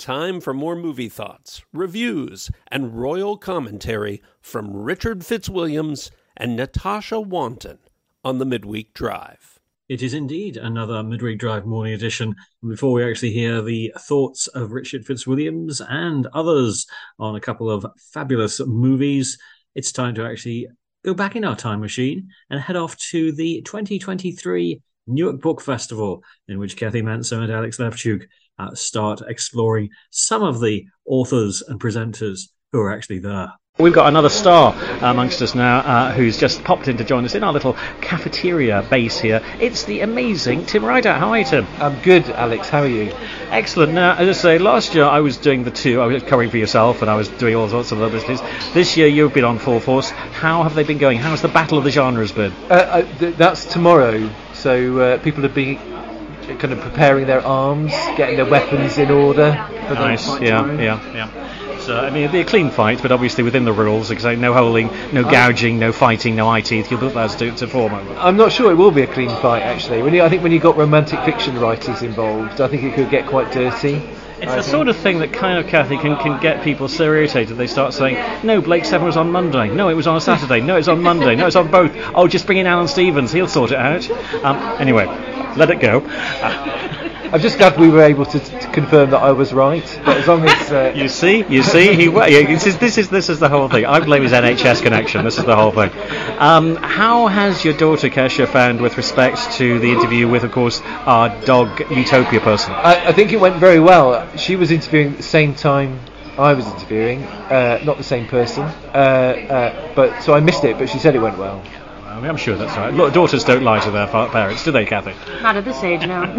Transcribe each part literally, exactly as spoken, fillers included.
time for more movie thoughts, reviews, and royal commentary from Richard Fitzwilliams and Natasha Wanton on the Midweek Drive. It is indeed another Midweek Drive morning edition. Before we actually hear the thoughts of Richard Fitzwilliams and others on a couple of fabulous movies, it's time to actually go back in our time machine and head off to the twenty twenty-three Newark Book Festival, in which Kathy Manso and Alex Levchuk uh, start exploring some of the authors and presenters who are actually there. We've got another star amongst us now uh, who's just popped in to join us in our little cafeteria base here. It's the amazing Tim Ryder. How are you, Tim? I'm good, Alex. How are you? Excellent. Now, as I say, last year I was doing the two. I was covering for yourself and I was doing all sorts of other things. This year you've been on full force. How have they been going? How's the battle of the genres been? Uh, uh, th- that's tomorrow. So uh, people have been kind of preparing their arms, getting their weapons in order. For nice. The yeah, yeah, yeah. So, I mean, it'll be a clean fight, but obviously within the rules, because no holding, no gouging, no fighting, no eye teeth. You'll be allowed to, to form over. I'm not sure it will be a clean fight, actually. When you, I think when you've got romantic fiction writers involved, I think it could get quite dirty. It's the sort of thing that kind of, Kathy, can, can get people so irritated. They start saying, no, Blake Seven was on Monday. No, it was on a Saturday. No, it's on Monday. No, it's on both. Oh, just bring in Alan Stevens. He'll sort it out. Um, anyway, let it go. Uh, I'm just glad we were able to, to confirm that I was right. But as long as uh, you see, you see, he this is this is this is the whole thing. I blame his N H S connection. This is the whole thing. Um, how has your daughter Kesha found with respect to the interview with, of course, our dog Utopia person? I, I think it went very well. She was interviewing at the same time I was interviewing, uh, not the same person. Uh, uh, but so I missed it. But she said it went well. I mean, I'm sure that's right. Look, daughters don't lie to their parents, do they, Kathy? Not at this age, no.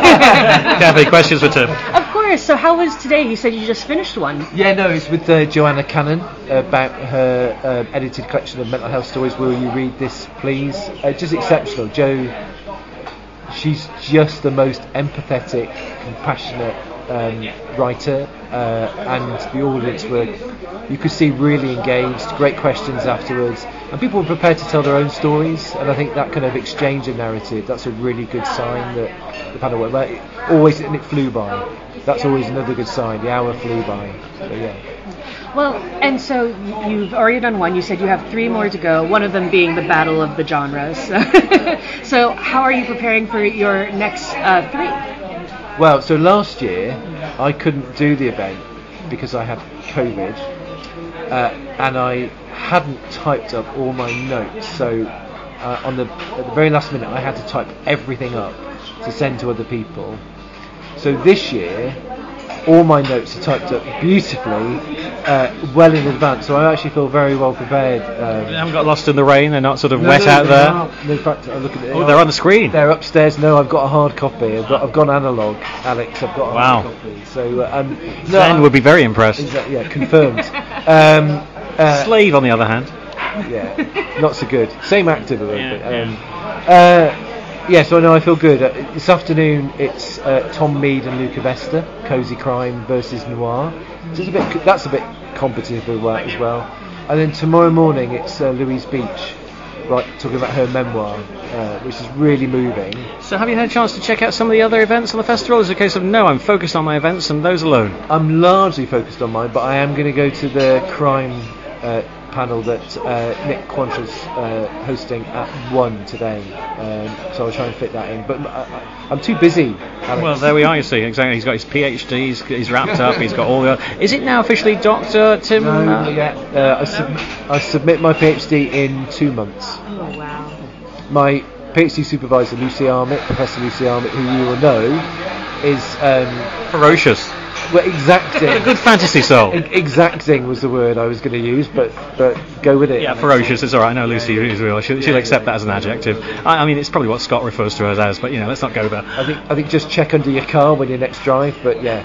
Kathy, questions for Tim? Of course. So how was today? You said you just finished one. Yeah, no, it's with uh, Joanna Cannon about her uh, edited collection of mental health stories. Will you read this, please? Uh, just exceptional. Jo, she's just the most empathetic, compassionate um, writer, uh, and the audience were, you could see, really engaged. Great questions afterwards, and people were prepared to tell their own stories. And I think that kind of exchange of narrative, that's a really good sign that the panel went well. Always, and it flew by. That's always another good sign. The hour flew by. So, yeah. Well, and so you've already done one. You said you have three more to go, one of them being the battle of the genres. So how are you preparing for your next uh, three? Well, so last year I couldn't do the event because I had COVID, uh, and I hadn't typed up all my notes. So uh, on the at the very last minute, I had to type everything up to send to other people. So this year, all my notes are typed up beautifully, uh, well in advance. So I actually feel very well prepared. Um, they haven't got lost in the rain. They're not sort of no, wet no, out there. No, in fact, I look at it. Oh, they're on the screen. They're upstairs. No, I've got a hard copy. I've got, I've got analogue, Alex. I've got a wow. hard copy. So uh, um, no, Zen would be very impressed. Exactly, yeah, confirmed. um, uh, Slave, on the other hand. Yeah, not so good. Same actor, though. Yeah, but, um, yeah. Uh, Yeah, so I know I feel good. Uh, this afternoon it's uh, Tom Mead and Luca Vesta, Cozy Crime versus Noir. So it's a bit, that's a bit competitive as well. And then tomorrow morning it's uh, Louise Beach, right, talking about her memoir, uh, which is really moving. So have you had a chance to check out some of the other events on the festival? Is it a case of, no, I'm focused on my events and those alone? I'm largely focused on mine, but I am going to go to the crime uh, panel that uh, Nick Quantrill's uh, hosting at one today, um, so I'll try and fit that in. But I, I'm too busy, Alex. Well, there we are. You see, exactly. He's got his PhD. He's, he's wrapped up. He's got all the. Is it now officially Doctor Tim? No, uh, yeah. Uh, I, sub- I submit my PhD in two months. Oh wow! My PhD supervisor, Lucy Armitt, Professor Lucy Armitt, who you will know, is um, ferocious. Well, exacting. A good fantasy soul. Exacting was the word I was going to use, but but go with it. Yeah, ferocious is all right. I know Lucy is real. She'll, she'll accept that as an adjective. I, I mean, it's probably what Scott refers to us as, but you know, let's not go there. I think I think just check under your car when you next drive. But yeah.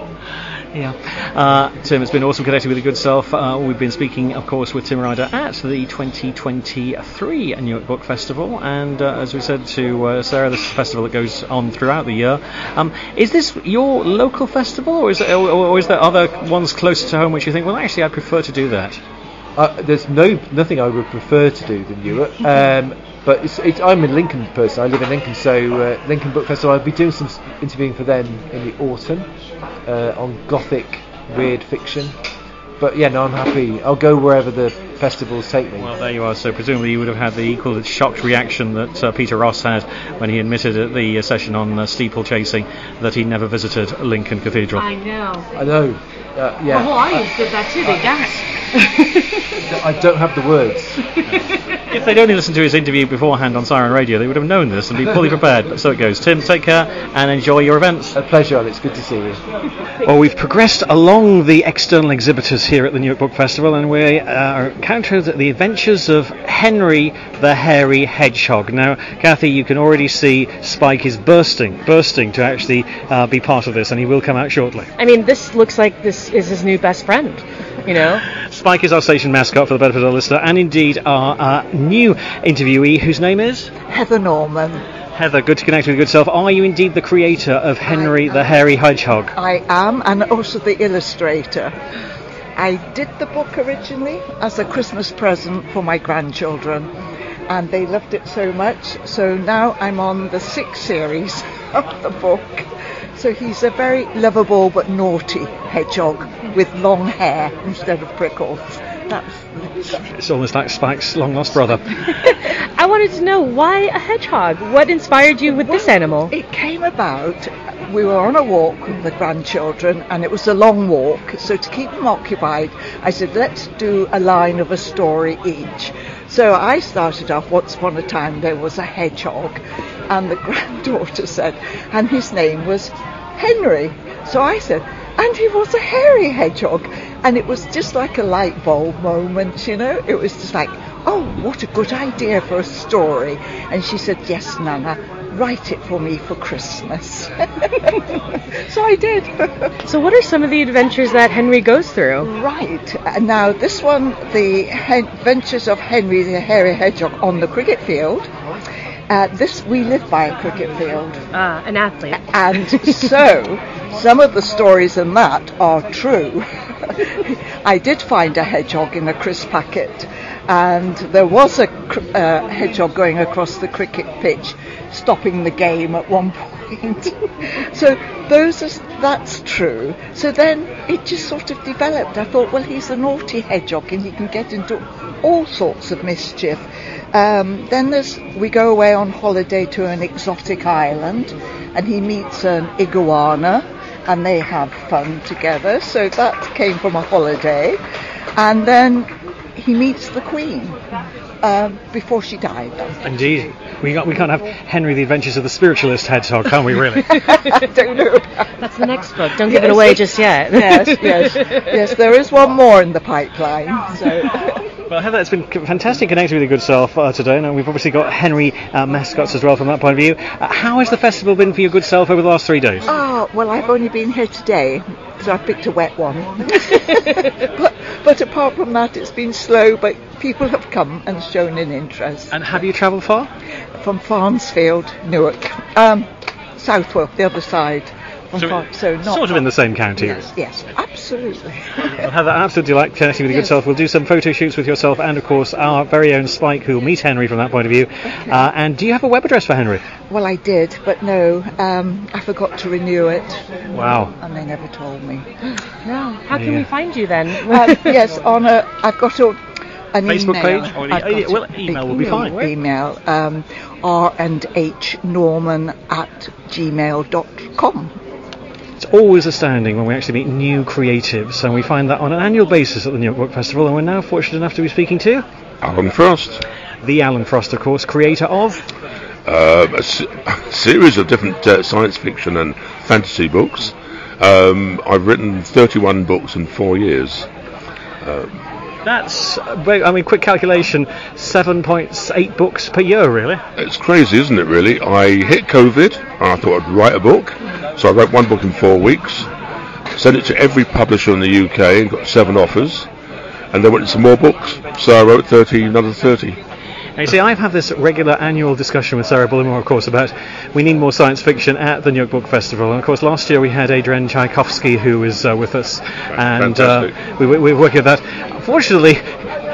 Yeah. Uh, Tim, it's been awesome connecting with your good self. Uh, we've been speaking, of course, with Tim Ryder at the twenty twenty-three Newark Book Festival, and uh, as we said to uh, Sarah, this is a festival that goes on throughout the year. Um, is this your local festival, or is, there, or, or is there other ones closer to home which you think, well, actually, I'd prefer to do that? uh, there's no nothing I would prefer to do than Newark. Um, but it's, it's, I'm a Lincoln person. I live in Lincoln, so uh, Lincoln Book Festival. I'll be doing some interviewing for them in the autumn uh, on gothic weird fiction. But yeah, no, I'm happy. I'll go wherever the festivals take me. Well, there you are. So presumably you would have had the equal shocked reaction that uh, Peter Ross had when he admitted at the uh, session on uh, steeplechasing that he never visited Lincoln Cathedral. I know. I know. Uh, yeah. The whole audience did that too. They gasped. I don't have the words. If they'd only listened to his interview beforehand on Siren Radio, they would have known this and be fully prepared. But so it goes. Tim, take care and enjoy your events. A pleasure, Alex. Good to see you. Well, we've progressed along the external exhibitors here at the Newark Book Festival, and we uh, encountered the adventures of Henry the Hairy Hedgehog. Now, Kathy, you can already see Spike is bursting, bursting to actually uh, be part of this, and he will come out shortly. I mean, this looks like this is his new best friend, you know? Spike is our station mascot for the benefit of the listener, and indeed our uh, new interviewee, whose name is? Heather Norman. Heather, good to connect with your good self. Are you indeed the creator of Henry the Hairy Hedgehog? I am, and also the illustrator. I did the book originally as a Christmas present for my grandchildren, and they loved it so much, so now I'm on the sixth series of the book. So he's a very lovable but naughty hedgehog with long hair instead of prickles. That's It's almost like Spike's long lost brother. I wanted to know, why a hedgehog? What inspired you with well, this animal? It came about, we were on a walk with the grandchildren, and it was a long walk, so to keep them occupied, I said, let's do a line of a story each. So I started off, once upon a time there was a hedgehog, and the granddaughter said, and his name was Henry. So I said, and he was a hairy hedgehog. And it was just like a light bulb moment, you know. It was just like, oh, what a good idea for a story. And she said, yes, Nana, write it for me for Christmas. So I did. So what are some of the adventures that Henry goes through? Right. Uh, now, this one, the he- Adventures of Henry the Hairy Hedgehog on the cricket field. Uh, this, we live by a cricket field. Ah, an athlete. And so, some of the stories in that are true. I did find a hedgehog in a crisp packet, and there was a cr- uh, hedgehog going across the cricket pitch, stopping the game at one point. So those are, that's true. So then it just sort of developed. I thought, well, he's a naughty hedgehog and he can get into all sorts of mischief. Um, then there's, we go away on holiday to an exotic island, and he meets an iguana, and they have fun together. So that came from a holiday. And then he meets the Queen um, before she died. Indeed. We got, we can't have Henry the Adventures of the Spiritualist Hedgehog, can we, really? I don't know. That's the next book. Don't give it away just yet. Yes, yes, yes. There is one more in the pipeline. So. Well, Heather, it's been fantastic connecting with your good self uh, today, and we've obviously got Henry uh, mascots as well from that point of view. Uh, how has the festival been for your good self over the last three days? Oh, well, I've only been here today, so I picked a wet one. but, but apart from that, it's been slow, but people have come and shown an interest. And have you travelled far? From Farnsfield, Newark. Um, Southwell, the other side. So, Far, so not sort of in the same county. Yes, yes, absolutely. Well, Heather, absolutely like connecting with your Yes. good self. We'll do some photo shoots with yourself and, of course, our very own Spike, who will meet Henry from that point of view. Okay. Uh, and do you have a web address for Henry? Well, I did, but no, um, I forgot to renew it. Wow. And they never told me. No. How can Yeah. we find you then? um, yes, on a, I've got a, an Facebook email. page? Or I've e- got well, a- email will be fine. Email, um, r and h norman at gmail dot com. It's always astounding when we actually meet new creatives, and we find that on an annual basis at the Newark Book Festival, and we're now fortunate enough to be speaking to Alan Frost. the Alan Frost, of course, creator of... Uh, a, s- a series of different uh, science fiction and fantasy books. Um, I've written thirty-one books in four years. That's, uh, very- I mean, quick calculation, seven point eight books per year, really. It's crazy, isn't it, really? I hit COVID, and I thought I'd write a book. So I wrote one book in four weeks, sent it to every publisher in the U K, and got seven offers. And then went into some more books. So I wrote thirty, another thirty. Now, you see, I've had this regular annual discussion with Sarah Bullimore, of course, about we need more science fiction at the New York Book Festival. And, of course, last year we had Adrian Tchaikovsky, who was uh, with us, and uh, we, we were working on that. Unfortunately,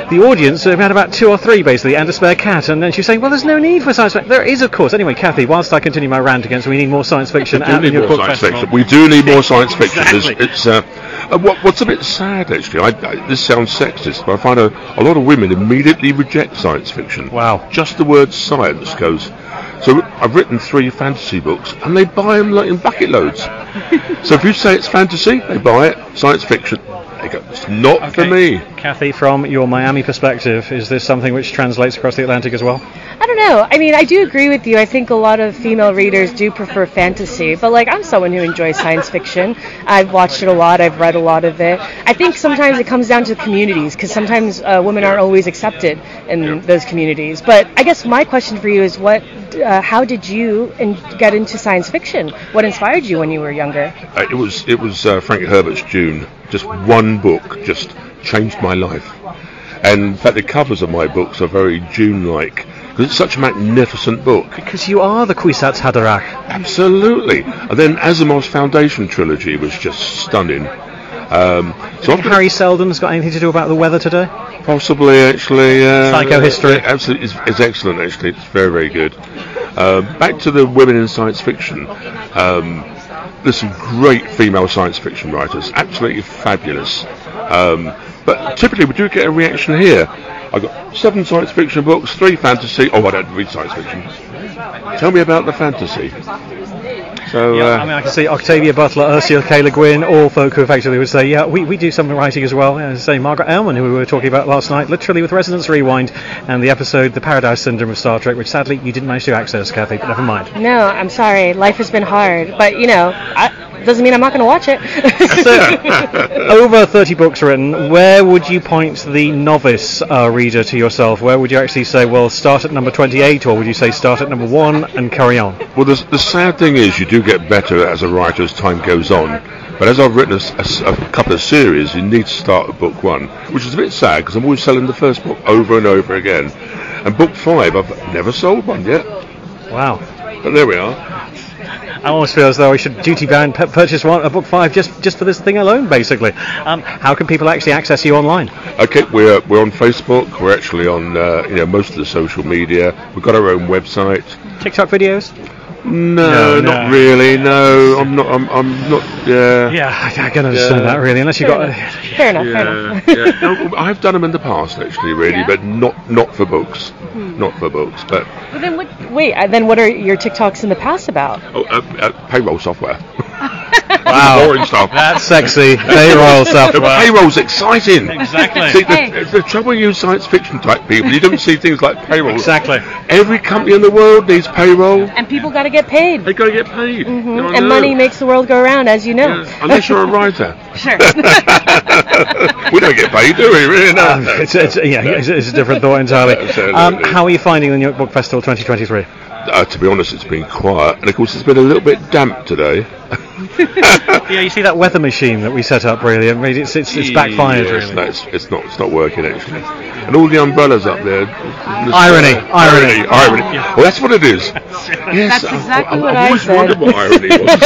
the audience uh, had about two or three basically, and a spare cat, and then she was saying, well, there's no need for science fiction. There is, of course. Anyway, Kathy, whilst I continue my rant against we need more science fiction We do at need the more book science festival. fiction. We do need more science fiction. Exactly. It's, it's uh, uh, what, what's a bit sad, actually, I, I, this sounds sexist, but I find a, a lot of women immediately reject science fiction. Wow. Just the word science goes. So I've written three fantasy books, and they buy them like in bucket loads. So if you say it's fantasy, they buy it. Science fiction, they go, it's not Okay. for me. Kathy, from your Miami perspective, is this something which translates across the Atlantic as well? I don't know. I mean, I do agree with you. I think a lot of female readers do prefer fantasy, but like I'm someone who enjoys science fiction. I've watched it a lot. I've read a lot of it. I think sometimes it comes down to communities because sometimes uh, women aren't always accepted in Yeah. those communities. But I guess my question for you is, what? Uh, how did you in- get into science fiction? What inspired you when you were younger? Uh, it was it was uh, Frank Herbert's Dune. Just one book just changed my life. And in fact, the covers of my books are very Dune-like because it's such a magnificent book. Because you are the Kwisatz Haderach. Absolutely. And then Asimov's Foundation trilogy was just stunning. Um, so I've got Harry Seldon's got anything to do about the weather today? possibly actually uh, Psychohistory. yeah, absolutely, it's, it's excellent. Actually, it's very very good. Um, back to the women in science fiction. Um, there's some great female science fiction writers, absolutely fabulous. Um, but typically we do get a reaction here. I've got seven science fiction books, three fantasy. Oh, I don't read science fiction. Tell me about the fantasy. So, Yeah, uh, I mean, I can see Octavia Butler, Ursula K. Le Guin, all folk who effectively would say, yeah, we, we do some writing as well. As say, Margaret Ellman, who we were talking about last night, literally with Resonance Rewind, and the episode The Paradise Syndrome of Star Trek, which sadly you didn't manage to access, Kathy, but never mind. No, I'm sorry. Life has been hard, but you know, I, doesn't mean I'm not going to watch it. Over thirty books written, where would you point the novice uh, reader to yourself? Where would you actually say, well, start at number twenty-eight, or would you say start at number one and carry on? well, the, the sad thing is you do get better as a writer as time goes on. But as I've written a, s- a s- a couple of series, you need to start at book one, which is a bit sad because I'm always selling the first book over and over again. And book five, I've never sold one yet. Wow. But there we are. I almost feel as though I should duty-bound p- purchase one, a book five just, just for this thing alone, basically. Um, how can people actually access you online? Okay, we're we're on Facebook. We're actually on uh, you know most of the social media. We've got our own website. TikTok videos? No, No, not no. really. No, I'm not. I'm, I'm not. Yeah. Yeah, I, I can understand Yeah. that, really, unless you've got... Fair enough. Fair enough. Yeah, yeah. No, I've done them in the past, actually, really, Yeah? but not not for books, not for books. But But then what? Wait. uh, Then what are your TikToks in the past about? oh, uh, uh, payroll software. Wow. Boring stuff. That's sexy. Payroll The software. payroll's exciting. Exactly. See, the, Hey. the trouble with you science fiction type people, you don't see things like payroll. Exactly. Every company in the world needs payroll. And people got to get paid. They got to get paid. You know, I And know. money makes the world go around, as you know. Yeah, unless you're a writer. Sure. We don't get paid, do we? Really? No. Um, it's, it's, yeah, it's, it's a different thought entirely. Absolutely. Um, how are you finding the New York Book Festival twenty twenty-three? Uh, to be honest, it's been quiet, and of course, it's been a little bit damp today. Yeah, you see that weather machine that we set up, really? I mean, it's, it's, it's backfired, Yes, really. no, it's, it's not. It's not working actually. And all the umbrellas up there. the- Irony, uh, irony. irony, irony. Well, that's what it is. Yes, That's exactly I, what I've I always said. wondered what irony was.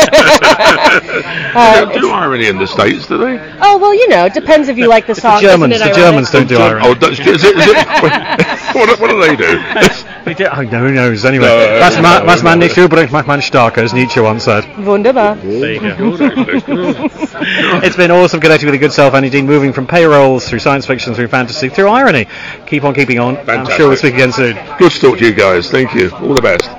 They don't do irony in the States, do they? Oh well, you know, it depends if you like the song. Germans, Isn't it the ironic? Germans don't do Oh, irony. that's, is it, is it, what, what do they do? They do, oh, no, who knows? Anyway, No, was, no, ma, no, was man no. nicht übrig, macht man stärker, as Nietzsche once said. Wunderbar. There you go. Good, actually. Good. It's been awesome connecting with your good self, Andy Dean, moving from payrolls through science fiction, through fantasy, through irony. Keep on keeping on. I'm Fantastic. sure we'll speak again soon. Good to talk to you guys. Thank you. All the best.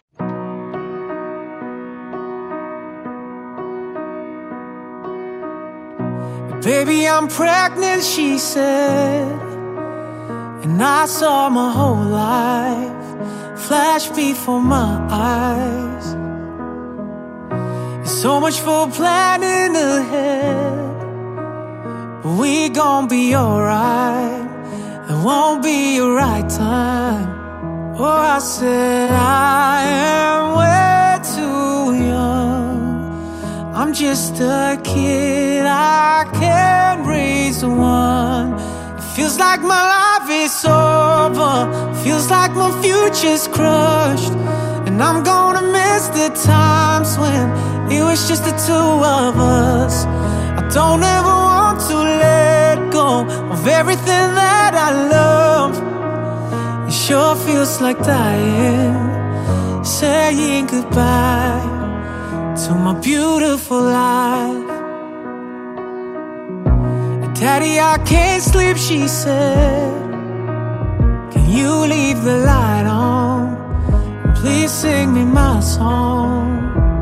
Baby, I'm pregnant, she said. And I saw my whole life flash before my eyes. There's so much for planning ahead, but we gon' be alright. There won't be a right time. Oh, I said I am way too young. I'm just a kid, I can't raise one. It feels like my life is over, feels like my future's crushed. And I'm gonna miss the times when it was just the two of us. I don't ever want to let go of everything that I love. sure feels like dying, saying goodbye to my beautiful life. Daddy, I can't sleep, she said. Can you leave the light on? Please sing me my song.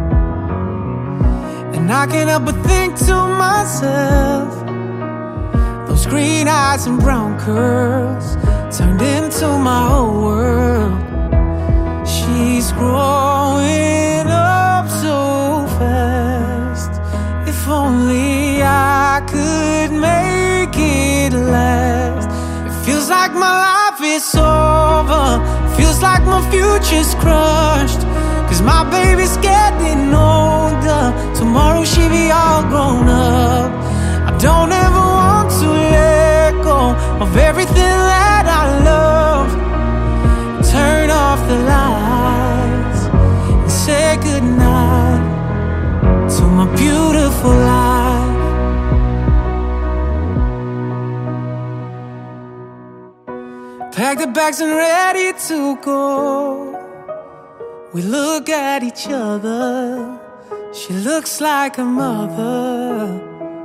And I can't help but think to myself, those green eyes and brown curls turned into my whole world. She's growing up so fast. If only I could make it last. It feels like my life is over. Feels like my future's crushed. Cause my baby's getting older. Tomorrow she'll be all grown up. I don't ever want to let go of everything that I love. Turn off the lights and say goodnight to my beautiful life. Pack the bags and ready to go. We look at each other. She looks like a mother,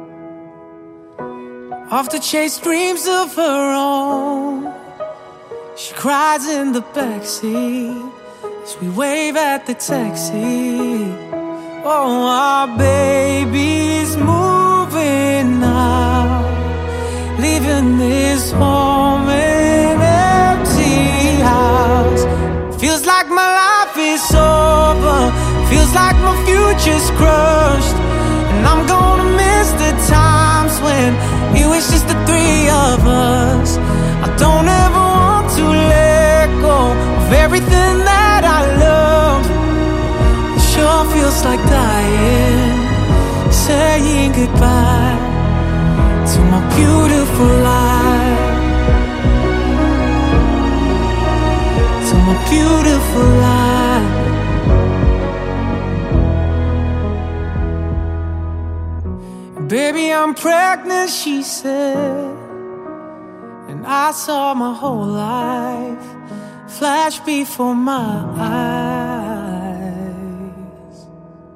off to chase dreams of her own. She cries in the backseat as we wave at the taxi. Oh, our baby's moving now, leaving this home an empty house. Feels like my life is over. Feels like my future's crushed. And I'm gonna miss the times when it was just the three of us. I don't ever want to let go of everything that I love. It sure feels like dying, saying goodbye to my beautiful life, to my beautiful life. Baby, I'm pregnant, she said. And I saw my whole life flash before my eyes.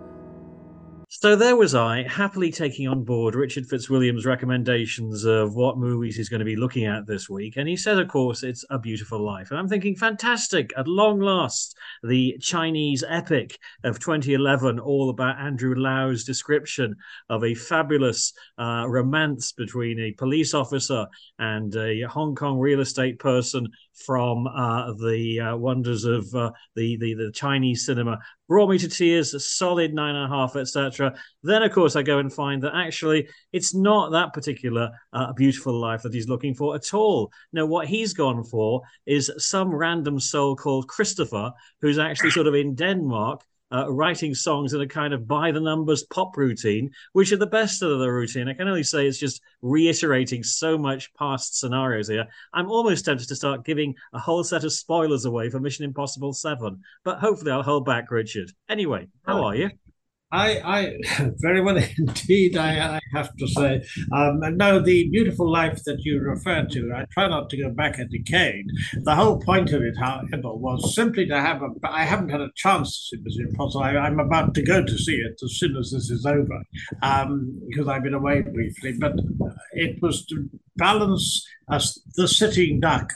So there was I, happily taking on board Richard Fitzwilliam's recommendations of what movies he's going to be looking at this week. And he said, of course, it's A Beautiful Life. And I'm thinking, fantastic, at long last, the Chinese epic of twenty eleven, all about Andrew Lau's description of a fabulous uh, romance between a police officer and a Hong Kong real estate person from uh, the uh, wonders of uh, the, the, the Chinese cinema. Brought me to tears, a solid nine and a half, et cetera. Then, of course, I go and find that actually it's not that particular uh, Beautiful Life that he's looking for at all. No, what he's gone for is some random soul called Christopher, who's actually sort of in Denmark, Uh, writing songs in a kind of by-the-numbers pop routine, which are the best of the routine. I can only say it's just reiterating so much past scenarios here. I'm almost tempted to start giving a whole set of spoilers away for Mission Impossible seven, but hopefully I'll hold back, Richard. Anyway, how are you? I, I very well indeed, I, I have to say. Um, no, the Beautiful Life that you referred to, I try not to go back a decade. The whole point of it, however, was simply to have a. I haven't had a chance to see Mission Impossible. I, I'm about to go to see it as soon as this is over, um, because I've been away briefly. But it was to balance as the sitting duck,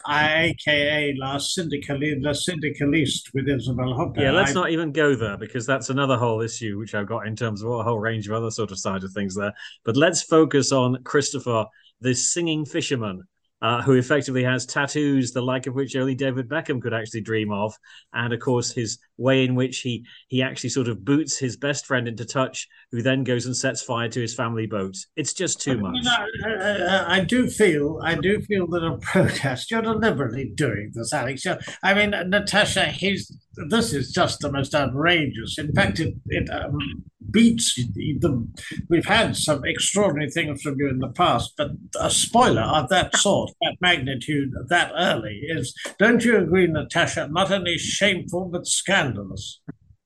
aka La Syndicaliste, La Syndicaliste with Isabel Huppert. Yeah, let's I, not even go there, because that's another whole issue which I've got in terms of a whole range of other sort of side of things there. But let's focus on Christopher, this singing fisherman, uh, who effectively has tattoos, the like of which only David Beckham could actually dream of. And of course, his way in which he he actually sort of boots his best friend into touch, who then goes and sets fire to his family boat. It's just too much. You know, I, I do feel, I do feel that a protest. You're deliberately doing this, Alex. You're, I mean, Natasha, he's. This is just the most outrageous. In fact, it it um, beats the. We've had some extraordinary things from you in the past, but a spoiler of that sort, that magnitude, that early is. Don't you agree, Natasha? Not only shameful but scandalous.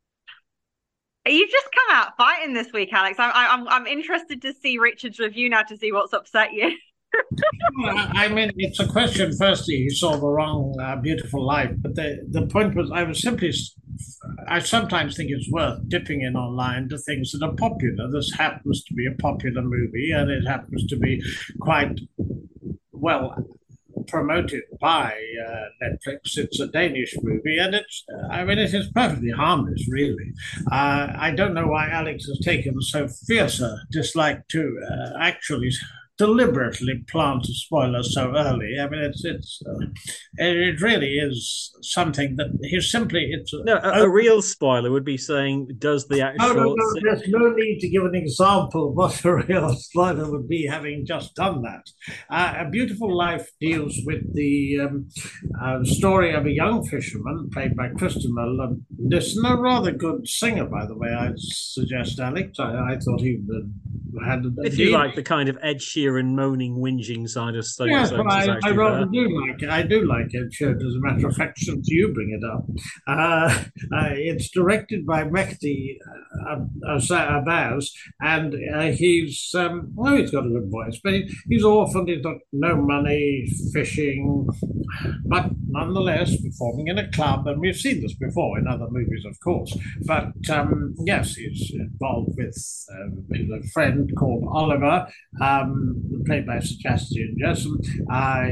You've just come out fighting this week, Alex. I'm I'm I'm interested to see Richard's review now to see what's upset you. Well, I mean, it's a question. Firstly, he saw the wrong uh, Beautiful Life, but the the point was, I was simply, I sometimes think it's worth dipping in online to things that are popular. This happens to be a popular movie, and it happens to be quite well promoted by uh, Netflix. It's a Danish movie, and it's, uh, I mean, it is perfectly harmless, really. Uh, I don't know why Alex has taken so fierce a dislike to uh, actually deliberately plant a spoiler so early. I mean, it's it's uh, it really is something that he's simply it's no a, a real spoiler would be saying, does the actual? No, no, no, there's no need to give an example of what a real spoiler would be, having just done that. Uh, A Beautiful Life deals with the um, uh, story of a young fisherman played by Christopher Nissen, a rather good singer, by the way. I'd suggest, Alex. I, I thought he uh, had. A if you like the kind of Ed Sheeran moaning, whinging side of stuff. Yes, but I, I rather there. do like it. I do like Ed Sheeran, as a matter of fact, since you bring it up. Uh, uh, it's directed by Mehdi uh, Abbas, and uh, he's, um, well, he's got a good voice, but he, he's orphaned, he's got no money, fishing, but nonetheless performing in a club, and we've seen this before in other movies, of course. But um, yes, he's involved with, uh, with a friend called Oliver, um, played by Sebastian Jessen. Uh,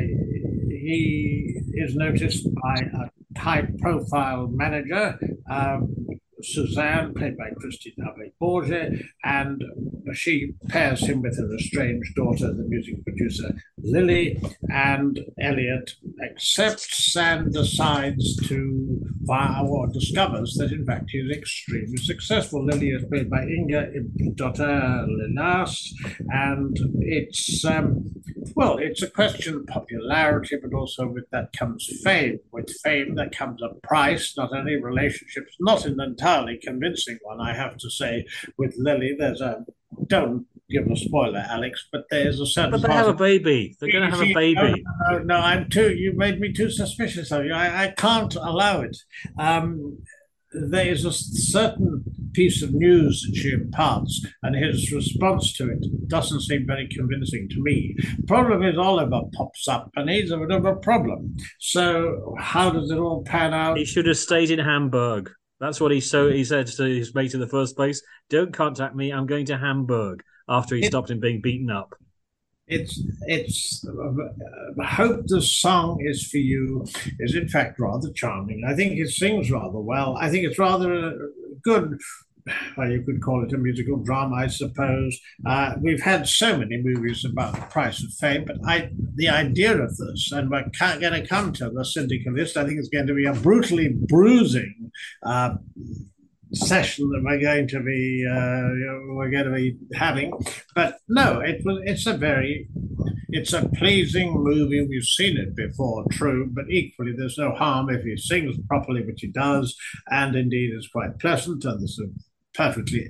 he is noticed by a high-profile manager, um, Suzanne, played by Christine Abbé-Borge, and she pairs him with her estranged daughter, the music producer Lily, and Elliot accepts and decides to vow or discovers that in fact he is extremely successful. Lily is played by Inga Dotter Linas, and it's um, well, it's a question of popularity, but also with that comes fame. With fame, there comes a price, not only relationships, not an entirely convincing one, I have to say. With Lily, there's a, don't give a spoiler, Alex, but there's a certain. But they have a baby. They're going to have a baby. No, no, no, I'm too. You made me too suspicious of you. I, I can't allow it. Um, there is a certain piece of news that she imparts, and his response to it doesn't seem very convincing to me. The problem is Oliver pops up, and he's a bit of a problem. So how does it all pan out? He should have stayed in Hamburg. That's what he so he said to his mate in the first place. Don't contact me. I'm going to Hamburg. After he it, stopped him being beaten up. It's it's uh, Hope the Song Is For You is in fact rather charming. I think it sings rather well. I think it's rather a good, well, you could call it a musical drama, I suppose. Uh, we've had so many movies about the price of fame, but I the idea of this, and we're going to come to the Syndicalist, I think it's going to be a brutally bruising uh, session that we're going to be uh, we're going to be having. But no, it was it's a very it's a pleasing movie. We've seen it before, true, but equally there's no harm if he sings properly, which he does, and indeed it's quite pleasant, and there's a perfectly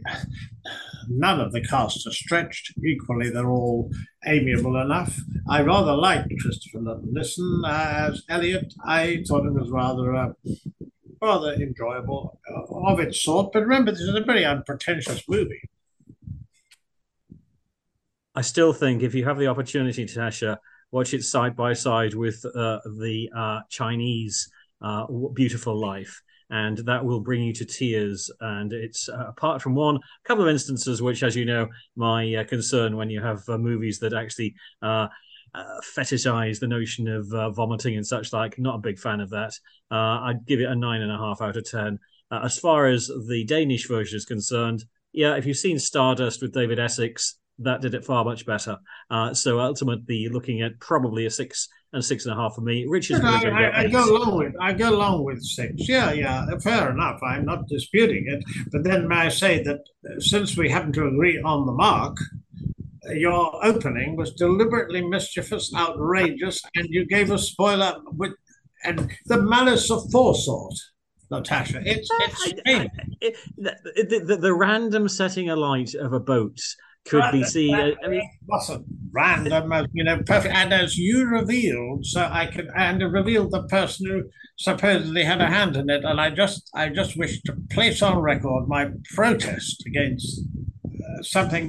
none of the cast are stretched. Equally, they're all amiable enough. I rather liked Christopher Nissen as Elliot. I thought it was rather a rather enjoyable uh, of its sort. But remember, this is a very unpretentious movie. I still think if you have the opportunity, Tasha, watch it side by side with uh, the uh, Chinese uh, Beautiful Life, and that will bring you to tears. And it's uh, apart from one couple of instances, which, as you know, my uh, concern when you have uh, movies that actually uh, uh, fetishize the notion of uh, vomiting and such like. Not a big fan of that. Uh, I'd give it a nine and a half out of ten. Uh, as far as the Danish version is concerned, yeah, if you've seen Stardust with David Essex, that did it far much better. Uh, so ultimately, looking at probably a six and six and a half for me. Richard's I, I, I go along with I go along with six. Yeah, yeah, fair enough. I'm not disputing it. But then may I say that uh, since we happen to agree on the mark, your opening was deliberately mischievous, outrageous, and you gave a spoiler with and the malice of forethought. Natasha, it's it's I, I, it, the, the, the random setting alight of a boat could be seen. That, I mean, it wasn't random, you know, perfect. And as you revealed, so I could, and it revealed the person who supposedly had a hand in it. And I just, I just wish to place on record my protest against uh, something that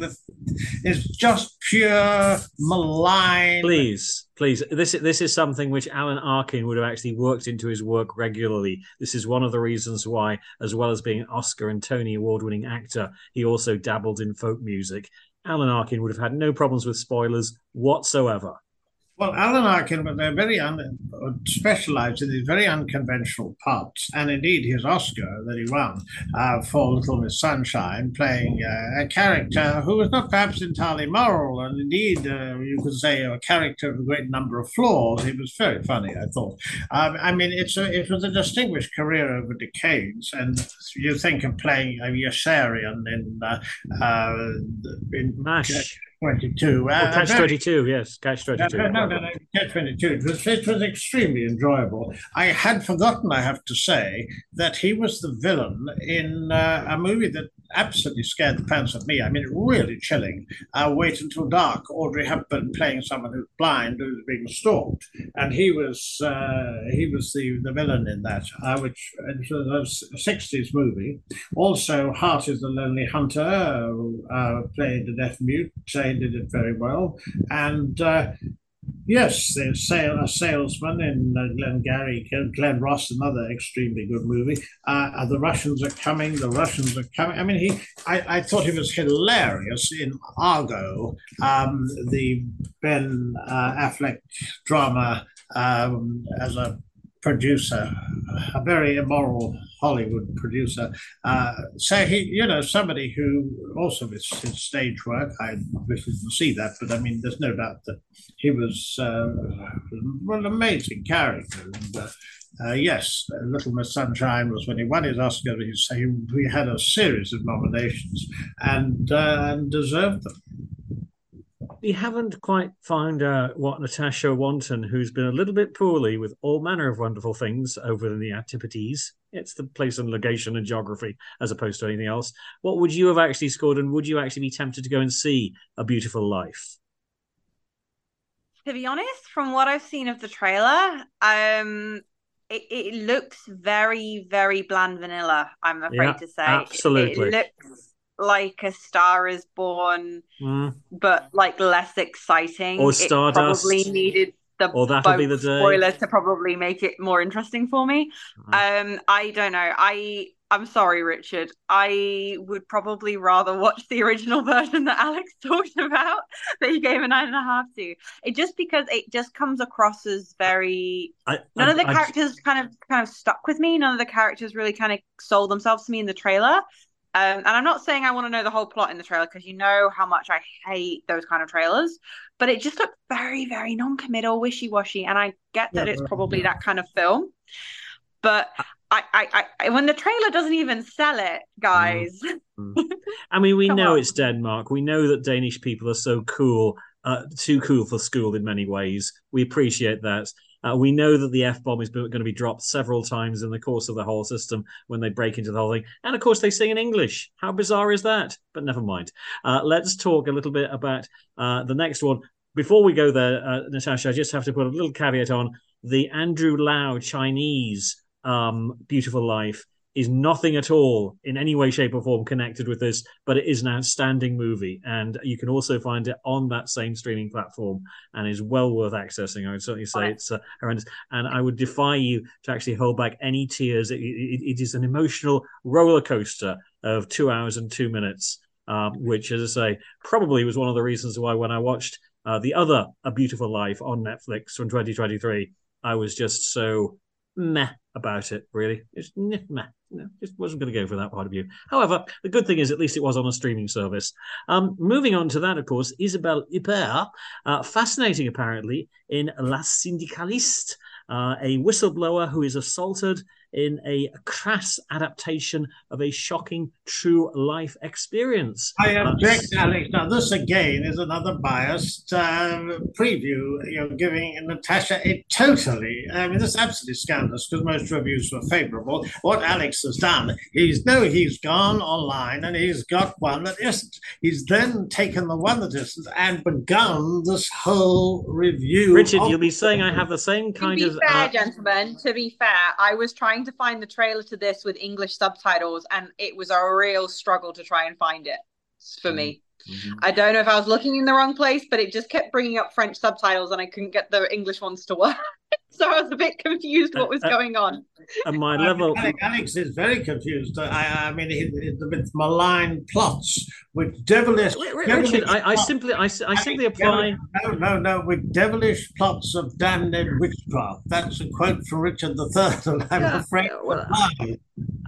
is just pure malign. Please, please. This this is something which Alan Arkin would have actually worked into his work regularly. This is one of the reasons why, as well as being an Oscar and Tony Award-winning actor, he also dabbled in folk music. Alan Arkin would have had no problems with spoilers whatsoever. Well, Alan Arkin was a very un- specialised in these very unconventional parts, and indeed his Oscar that he won uh, for Little Miss Sunshine, playing uh, a character who was not perhaps entirely moral, and indeed uh, you could say a character with a great number of flaws. He was very funny, I thought. Um, I mean, it's a, it was a distinguished career over decades, and you think of playing a Yossarian in uh, uh, in MASH. twenty-two. Uh, oh, Catch very, twenty-two, yes, Catch twenty-two. No, no, no, no, Catch twenty-two. It was, it was extremely enjoyable. I had forgotten, I have to say, that he was the villain in uh, a movie that absolutely scared the pants off me. I mean, really chilling. Uh, Wait Until Dark. Audrey Hepburn playing someone who's blind, who's being stalked, and he was uh, he was the, the villain in that, uh, which it was a sixties movie. Also, Hart is the Lonely Hunter, uh, played the deaf mute. He did it very well, and uh, yes, there's sale, a salesman in uh, Glengarry, Glen Ross, another extremely good movie. Uh, the Russians are coming. The Russians are coming. I mean, he. I, I thought he was hilarious in Argo, um, the Ben uh, Affleck drama um, as a producer, a very immoral Hollywood producer. Uh, so he, you know, somebody who also with his stage work, I wish didn't see that, but I mean, there's no doubt that he was uh, an amazing character. And, uh, uh, yes, Little Miss Sunshine was when he won his Oscar. He, he, he had a series of nominations and, uh, and deserved them. We haven't quite found out what Natasha Wanton, who's been a little bit poorly with all manner of wonderful things over in the Antipodes. It's the place and location and geography as opposed to anything else. What would you have actually scored, and would you actually be tempted to go and see A Beautiful Life? To be honest, from what I've seen of the trailer, um, it, it looks very, very bland vanilla, I'm afraid yeah, to say. Absolutely. It, it looks like A Star Is Born, mm. but like less exciting. Or Stardust. It probably needed the or that'll be the day. Spoilers to probably make it more interesting for me. Mm. Um, I don't know. I I'm sorry, Richard. I would probably rather watch the original version that Alex talked about that he gave a nine and a half to. It just because it just comes across as very. I, none I, of the I, characters I, kind of kind of stuck with me. None of the characters really kind of sold themselves to me in the trailer. Um, and I'm not saying I want to know the whole plot in the trailer because you know how much I hate those kind of trailers, but it just looked very, very non-committal, wishy-washy. And I get that yeah, it's probably yeah. that kind of film, but I, I, I, when the trailer doesn't even sell it, guys. Mm. I mean, we know on. It's Denmark. We know that Danish people are so cool, uh, too cool for school in many ways. We appreciate that. Uh, we know that the F-bomb is going to be dropped several times in the course of the whole system when they break into the whole thing. And, of course, they sing in English. How bizarre is that? But never mind. Uh, let's talk a little bit about uh, the next one. Before we go there, uh, Natasha, I just have to put a little caveat on. The Andrew Lau Chinese um, Beautiful Life is nothing at all in any way, shape or form connected with this, but it is an outstanding movie. And you can also find it on that same streaming platform and is well worth accessing. I would certainly say it's uh, horrendous. And I would defy you to actually hold back any tears. It, it, it is an emotional roller coaster of two hours and two minutes, um, which, as I say, probably was one of the reasons why when I watched uh, the other A Beautiful Life on Netflix from twenty twenty-three, I was just so meh about it, really. It's meh. No, just wasn't going to go for that point of view. However, the good thing is at least it was on a streaming service. Um, moving on to that, of course, Isabelle Huppert, uh, fascinating apparently in La Syndicaliste, uh, a whistleblower who is assaulted in a crass adaptation of a shocking true life experience. I object, uh, Alex. Now, this again is another biased uh, preview. You're giving Natasha it totally. I mean, this is absolutely scandalous because most reviews were favourable. What Alex has done, he's no, he's gone online and he's got one that isn't. He's then taken the one that isn't and begun this whole review. Richard, of- you'll be saying I have the same kind of. of. To be fair, uh, gentlemen, to be fair, I was trying to find the trailer to this with English subtitles, and it was a real struggle to try and find it for me. Mm-hmm. I don't know if I was looking in the wrong place, but it just kept bringing up French subtitles and I couldn't get the English ones to work. So I was a bit confused what was uh, going on. And my level... Alex, Alex is very confused. I, I mean, he, he, with malign plots, with devilish... Richard, devilish I, I simply I, I simply apply... No, no, no, with devilish plots of damned witchcraft. That's a quote from Richard the Third, and I'm yeah, afraid... Well, I,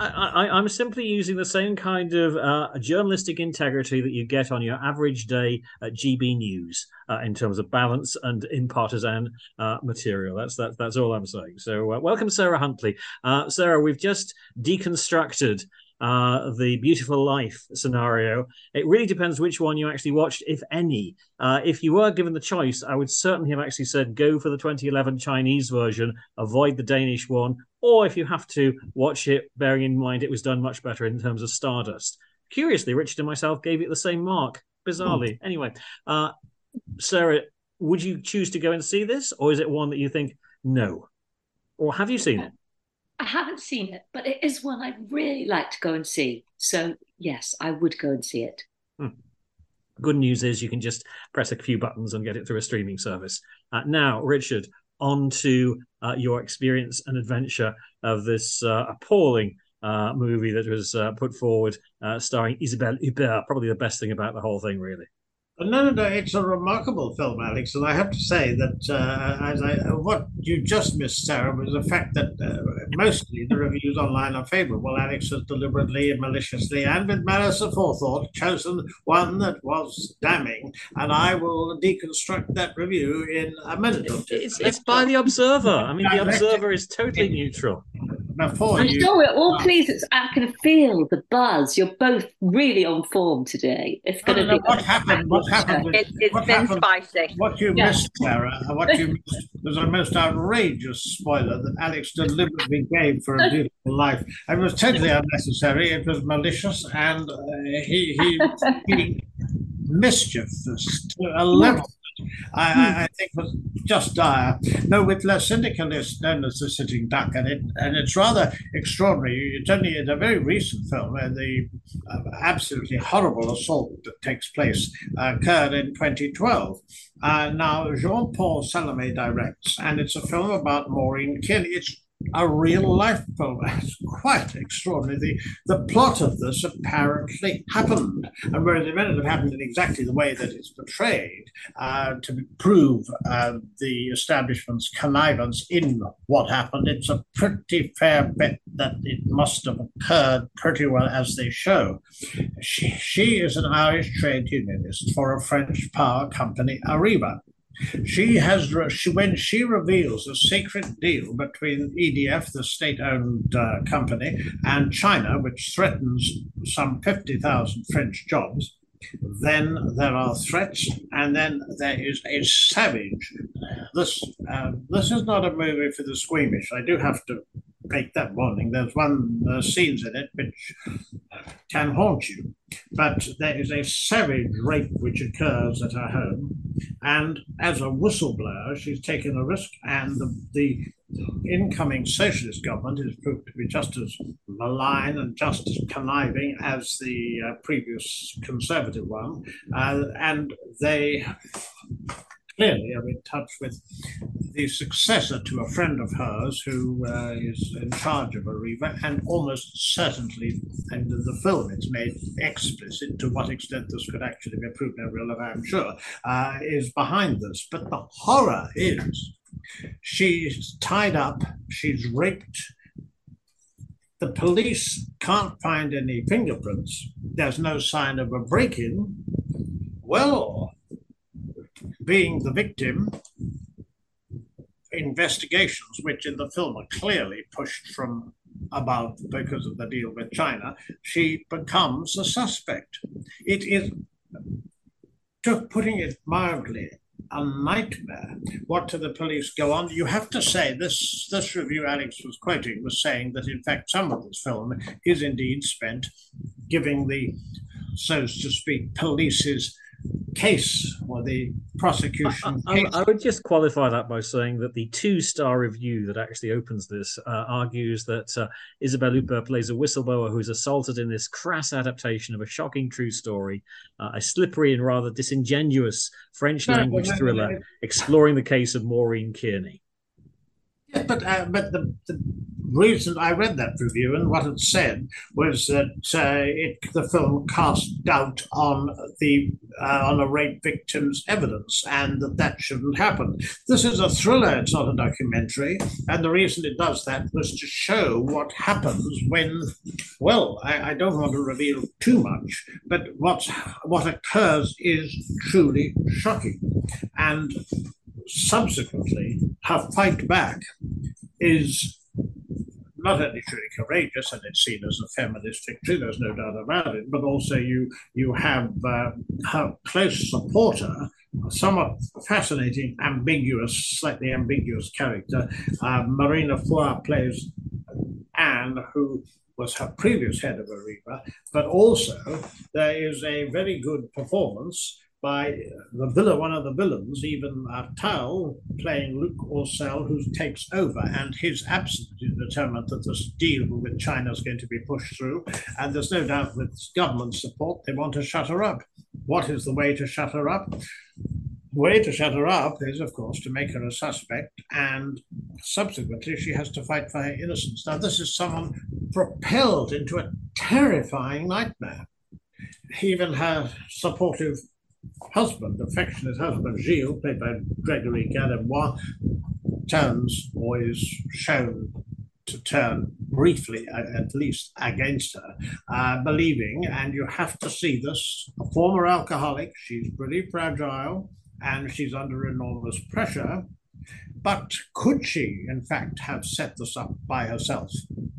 I, I'm simply using the same kind of uh, journalistic integrity that you get on your average day at G B News uh, in terms of balance and impartisan uh, material. That's that, that's all I'm saying. So uh, welcome, Sarah Huntley. Uh, Sarah, we've just deconstructed uh, the Beautiful Life scenario. It really depends which one you actually watched, if any. Uh, if you were given the choice, I would certainly have actually said go for the twenty eleven Chinese version, avoid the Danish one, or if you have to watch it, bearing in mind it was done much better in terms of Stardust. Curiously, Richard and myself gave it the same mark, bizarrely. Oh. Anyway, uh, Sarah, would you choose to go and see this, or is it one that you think, no? Or have you seen it? I haven't seen it, but it is one I'd really like to go and see. So, yes, I would go and see it. Hmm. Good news is you can just press a few buttons and get it through a streaming service. Uh, now, Richard, on to uh, your experience and adventure of this uh, appalling uh, movie that was uh, put forward uh, starring Isabelle Huppert. Probably the best thing about the whole thing, really. No, no, no. It's a remarkable film, Alex, and I have to say that uh, as I, what you just missed, Sarah, was the fact that uh, mostly the reviews online are favourable. Alex has deliberately and maliciously and with malice aforethought chosen one that was damning, and I will deconstruct that review in a minute or two. It's, it's by The Observer. I mean, The Observer is totally neutral. Before I'm you, sure we're all pleased. I can feel the buzz. You're both really on form today. It's going to be. What happened? What happened? With, it's it's what been happened, spicy. What you yeah. missed, Sarah, what you missed was a most outrageous spoiler that Alex deliberately gave for A Beautiful Life. It was totally unnecessary. It was malicious, and uh, he he, he mischievous to a level. I, I, I think was just dire. No, with La Syndicalist, known as The Sitting Duck, and it and it's rather extraordinary. It's only a very recent film, and the uh, absolutely horrible assault that takes place uh, occurred in twenty twelve. Uh, now, Jean-Paul Salomé directs, and it's a film about Maureen Kearney. It's a real life film. It's quite extraordinary. The, the plot of this apparently happened, and whereas it may not have happened in exactly the way that it's portrayed, uh, to prove uh, the establishment's connivance in what happened, it's a pretty fair bet that it must have occurred pretty well as they show. She, she is an Irish trade unionist for a French power company, Arriva. She has, she, when she reveals a secret deal between E D F, the state-owned uh, company, and China, which threatens some fifty thousand French jobs, then there are threats, and then there is a savage. This, uh, this is not a movie for the squeamish. I do have to make that warning. There's one uh, scenes in it which can haunt you, but there is a savage rape which occurs at her home, and as a whistleblower, she's taken a risk, and the, the incoming socialist government is proved to be just as malign and just as conniving as the uh, previous conservative one, uh, and they clearly are in touch with the successor to a friend of hers who uh, is in charge of Arriva, and almost certainly, and in the film it's made explicit to what extent this could actually be proven in real life, I'm sure, uh, is behind this. But the horror is she's tied up, she's raped, the police can't find any fingerprints, there's no sign of a break-in. Well, being the victim, investigations, which in the film are clearly pushed from above because of the deal with China, she becomes a suspect. It is, to putting it mildly, a nightmare. What do the police go on? You have to say, this, this review Alex was quoting was saying that in fact some of this film is indeed spent giving the, so to speak, police's case or the prosecution I, I, case. I would just qualify that by saying that the two-star review that actually opens this uh, argues that uh, Isabelle Huppert plays a whistleblower who's assaulted in this crass adaptation of a shocking true story, uh, a slippery and rather disingenuous French-language thriller exploring the case of Maureen Kearney. Yeah, but uh, but the, the reason I read that review and what it said was that uh, it, the film cast doubt on the uh, on a rape victim's evidence, and that that shouldn't happen. This is a thriller; it's not a documentary, and the reason it does that was to show what happens when. Well, I, I don't want to reveal too much, but what what occurs is truly shocking, and subsequently, her fight back is not only truly courageous, and it's seen as a feminist victory, there's no doubt about it, but also you you have uh, her close supporter, a somewhat fascinating, ambiguous, slightly ambiguous character. Uh, Marina Foy plays Anne, who was her previous head of Arriva, but also there is a very good performance by the villain, one of the villains, even Attal, playing Luc Orsel, who takes over, and he's absolutely determined that this deal with China is going to be pushed through, and there's no doubt with government support, they want to shut her up. What is the way to shut her up? The way to shut her up is, of course, to make her a suspect, and subsequently she has to fight for her innocence. Now, this is someone propelled into a terrifying nightmare. Even her supportive husband, affectionate husband, Gilles, played by Gregory Gadebois, turns or is shown to turn briefly, at least, against her, uh, believing, and you have to see this, a former alcoholic, she's pretty fragile, and she's under enormous pressure, but could she, in fact, have set this up by herself?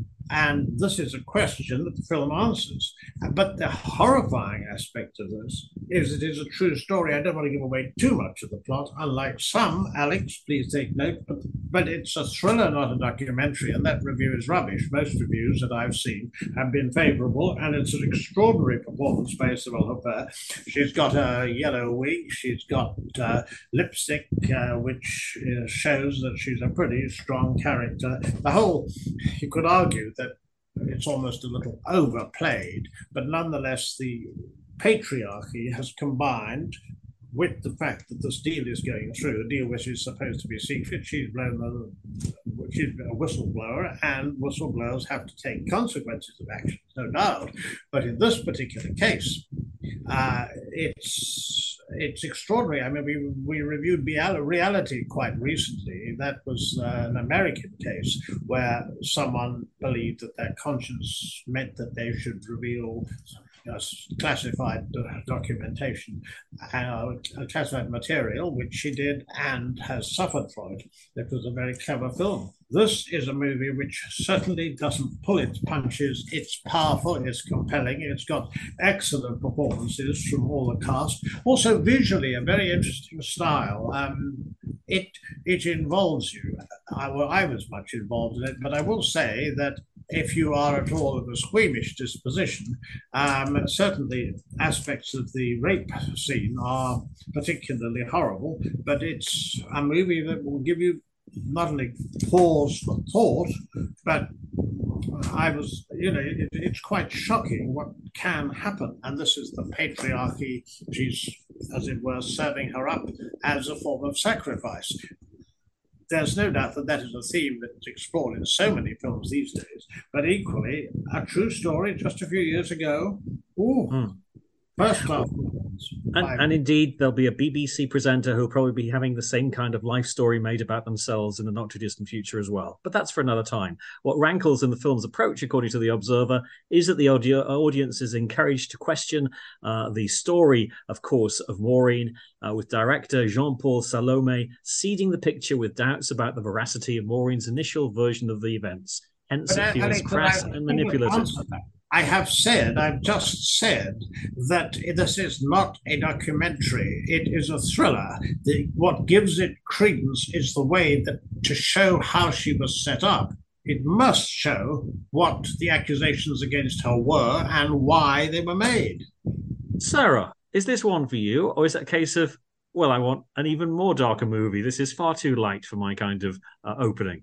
And this is a question that the film answers. But the horrifying aspect of this is it is a true story. I don't want to give away too much of the plot, unlike some, Alex, please take note, but, but it's a thriller, not a documentary, and that review is rubbish. Most reviews that I've seen have been favourable, and it's an extraordinary performance by Isabelle Huppert. She's got a yellow wig, she's got uh, lipstick, uh, which uh, shows that she's a pretty strong character. The whole, you could argue that it's almost a little overplayed, but nonetheless the patriarchy has combined with the fact that this deal is going through, a deal which is supposed to be secret. She's blown the, she's a whistleblower, and whistleblowers have to take consequences of actions, no doubt. But in this particular case, uh, it's it's extraordinary. I mean, we we reviewed Reality quite recently. That was uh, an American case where someone believed that their conscience meant that they should reveal uh, classified documentation, uh, classified material, which she did and has suffered for it. It was a very clever film. This is a movie which certainly doesn't pull its punches. It's powerful, it's compelling, it's got excellent performances from all the cast. Also visually, a very interesting style. Um, it it involves you. I, well, I was much involved in it, but I will say that if you are at all of a squeamish disposition, um, certainly aspects of the rape scene are particularly horrible, but it's a movie that will give you not only pause for thought, but I was, you know, it, it's quite shocking what can happen. And this is the patriarchy. She's, as it were, serving her up as a form of sacrifice. There's no doubt that that is a theme that's explored in so many films these days, but equally, a true story just a few years ago. Ooh, mm. First class. And, and indeed, there'll be a B B C presenter who'll probably be having the same kind of life story made about themselves in the not-too-distant future as well. But that's for another time. What rankles in the film's approach, according to The Observer, is that the audio- audience is encouraged to question uh, the story, of course, of Maureen, uh, with director Jean-Paul Salomé seeding the picture with doubts about the veracity of Maureen's initial version of the events. Hence, But, it uh, feels Alex, crass I- and I would manipulative. answer that. I have said, I've just said that this is not a documentary. It is a thriller. The, what gives it credence is the way that to show how she was set up. It must show what the accusations against her were and why they were made. Sarah, is this one for you, or is it a case of, well, I want an even more darker movie? This is far too light for my kind of uh, opening.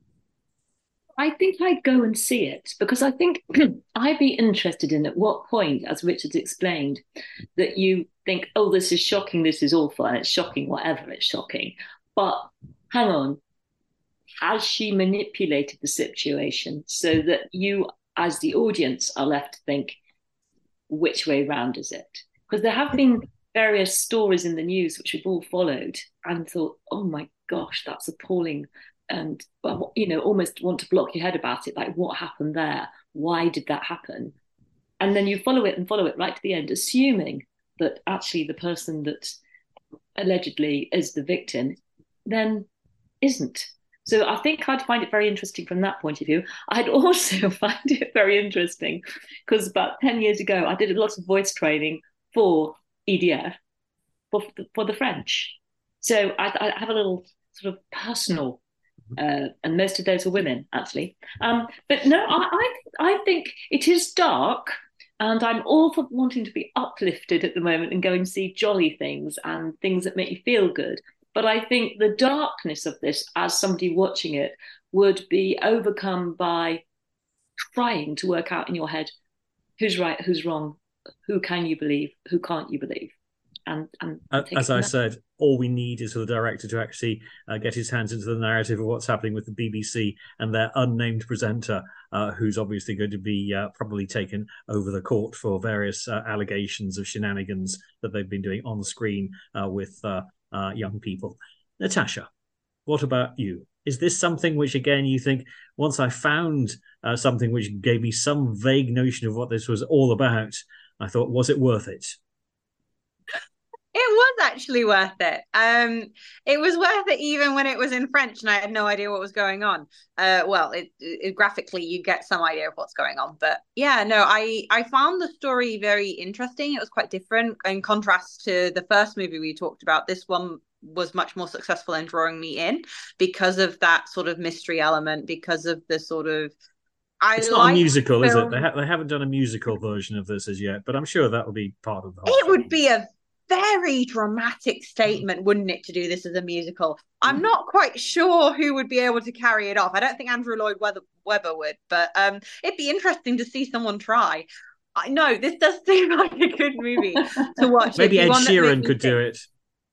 I think I'd go and see it because I think I'd be interested in at what point, as Richard explained, that you think, oh, this is shocking, this is awful, and it's shocking, whatever, it's shocking. But hang on, has she manipulated the situation so that you, as the audience, are left to think, which way round is it? Because there have been various stories in the news which we've all followed and thought, oh my gosh, that's appalling. And, you know, almost want to block your head about it. Like, what happened there? Why did that happen? And then you follow it and follow it right to the end, assuming that actually the person that allegedly is the victim then isn't. So I think I'd find it very interesting from that point of view. I'd also find it very interesting because about ten years ago, I did a lot of voice training for E D F, for, for the French. So I, I have a little sort of personal Uh, and most of those are women, actually. Um, but no, I, I, I think it is dark, and I'm all for wanting to be uplifted at the moment and go and see jolly things and things that make you feel good. But I think the darkness of this, as somebody watching it, would be overcome by trying to work out in your head who's right, who's wrong, who can you believe, who can't you believe. And, and as I said, all we need is for the director to actually uh, get his hands into the narrative of what's happening with the B B C and their unnamed presenter, uh, who's obviously going to be uh, probably taken over the court for various uh, allegations of shenanigans that they've been doing on screen uh, with uh, uh, young people. Natasha, what about you? Is this something which, again, you think, once I found uh, something which gave me some vague notion of what this was all about, I thought, was it worth it? It was actually worth it. Um, it was worth it even when it was in French and I had no idea what was going on. Uh, well, it, it, graphically, you get some idea of what's going on. But yeah, no, I, I found the story very interesting. It was quite different in contrast to the first movie we talked about. This one was much more successful in drawing me in because of that sort of mystery element, because of the sort of... I it's not a musical, is it? They, ha- they haven't done a musical version of this as yet, but I'm sure that will be part of the whole It thing. would be a very dramatic statement, wouldn't it, to do this as a musical? I'm not quite sure who would be able to carry it off. I don't think Andrew Lloyd Webber, Webber would, but um, it'd be interesting to see someone try. I know this does seem like a good movie to watch. Maybe Ed Sheeran could do it.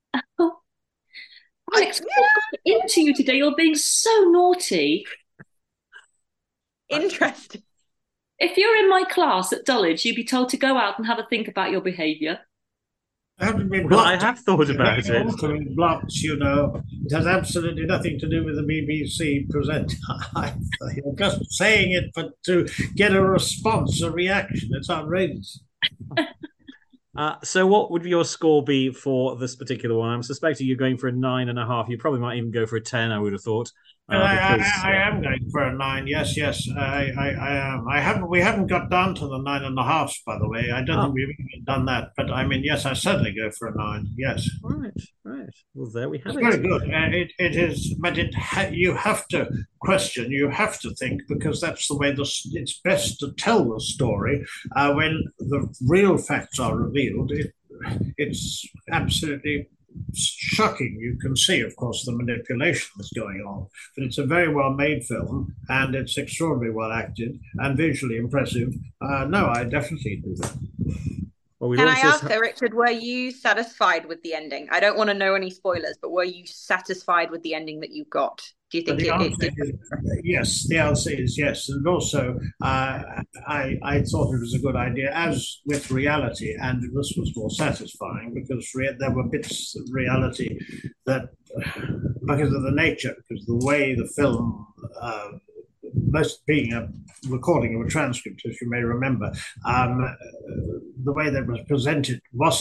Alex, what got into you today? You're being so naughty. Interesting. If you're in my class at Dulwich, you'd be told to go out and have a think about your behaviour. I haven't been well, I have thought about it. Blocked, you know, it has absolutely nothing to do with the B B C presenter. You're just saying it for to get a response, a reaction. It's outrageous. uh, so, what would your score be for this particular one? I'm suspecting you're going for a nine and a half. You probably might even go for a ten. I would have thought. Uh, I, because, I, I am going for a nine. Yes, yes. I, I, I am. I haven't. We haven't got down to the nine and a half, by the way. I don't oh. think we've even done that. But I mean, yes, I certainly go for a nine. Yes. Right, right. Well, there we have it's it. Very good. Uh, it, it is, but it ha- you have to question. You have to think because that's the way. The, it's best to tell the story uh, when the real facts are revealed. It, it's absolutely shocking. You can see, of course, the manipulation that's going on, but it's a very well made film and it's extraordinarily well acted and visually impressive. Uh, no, I definitely do that. Well, we Can I ask, ha- Richard, were you satisfied with the ending? I don't want to know any spoilers, but were you satisfied with the ending that you got? Do you think it, it did? Is, yes, the answer is yes. And also, uh, I, I thought it was a good idea, as with reality, and this was more satisfying because re- there were bits of reality that, because of the nature, because the way the film, uh, most being a recording of a transcript, as you may remember, um, the way that was presented wasn't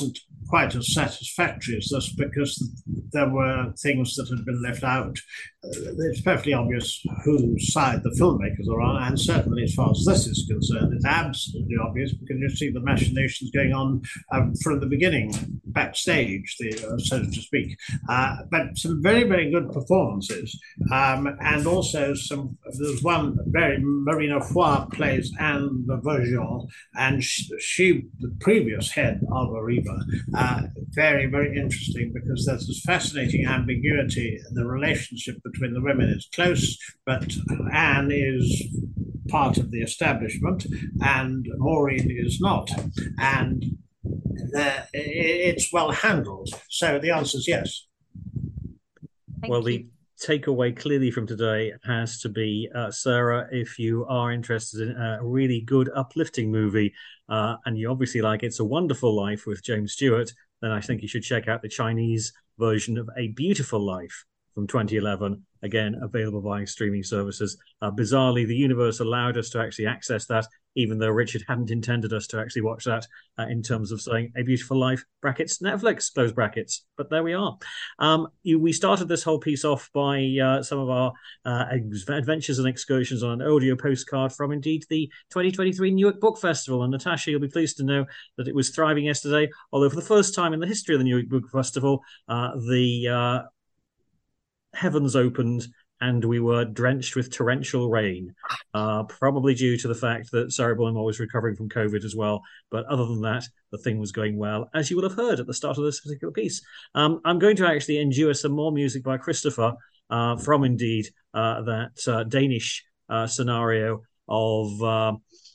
quite as satisfactory as this because there were things that had been left out. Uh, it's perfectly obvious whose side the filmmakers are on, and certainly as far as this is concerned, it's absolutely obvious because you see the machinations going on um, from the beginning, backstage, the, uh, so to speak. Uh, but some very, very good performances, um, and also some. There's one very Marina Foy plays Anne Vergeon, and she, she the previous head of Arriva. Uh, very, very interesting because there's this fascinating ambiguity. The relationship between the women is close, but Anne is part of the establishment and Maureen is not. And uh, it's well handled. So the answer is yes. Thank well, you. the takeaway clearly from today has to be, uh, Sarah, if you are interested in a really good, uplifting movie, uh, and you obviously like It's a Wonderful Life with James Stewart, then I think you should check out the Chinese version of A Beautiful Life from twenty eleven, again, available via streaming services. Uh, bizarrely, the universe allowed us to actually access that, even though Richard hadn't intended us to actually watch that uh, in terms of saying A Beautiful Life, brackets, Netflix, close brackets. But there we are. Um, you, we started this whole piece off by uh, some of our uh, adventures and excursions on an audio postcard from, indeed, the twenty twenty-three Newark Book Festival. And Natasha, you'll be pleased to know that it was thriving yesterday, although for the first time in the history of the Newark Book Festival, uh, the uh, heavens opened and we were drenched with torrential rain, uh, probably due to the fact that Sarah Bullimore was recovering from COVID as well. But other than that, the thing was going well, as you will have heard at the start of this particular piece. Um, I'm going to actually endure some more music by Christopher uh, from, indeed, uh, that uh, Danish uh, scenario of... Uh,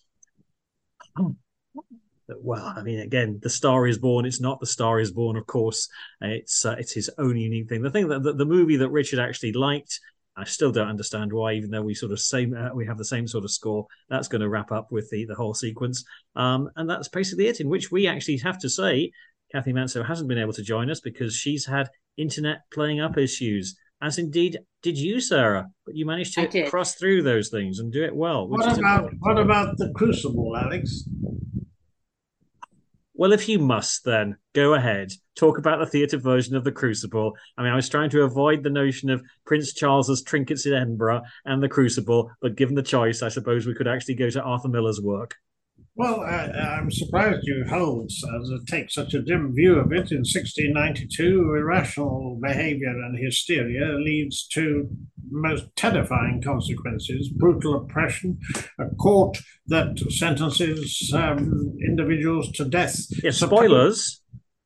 Well, I mean, again, The Star is Born. It's not The Star is Born, of course. It's uh, it's his own unique thing. The thing that the, the movie that Richard actually liked, I still don't understand why, even though we sort of same uh, we have the same sort of score. That's going to wrap up with the the whole sequence, um, and that's basically it. In which we actually have to say, Kathy Manso hasn't been able to join us because she's had internet playing up issues. As indeed did you, Sarah, but you managed to cross through those things and do it well. Which What is about important. what about The Crucible, Alex? Well, if you must, then go ahead. Talk about the theatre version of The Crucible. I mean, I was trying to avoid the notion of Prince Charles's Trinkets in Edinburgh and The Crucible, but given the choice, I suppose we could actually go to Arthur Miller's work. Well, I, I'm surprised you hold as it takes such a dim view of it. In sixteen ninety-two, irrational behaviour and hysteria leads to most terrifying consequences: brutal oppression, a court that sentences um, individuals to death. Yes, spoilers.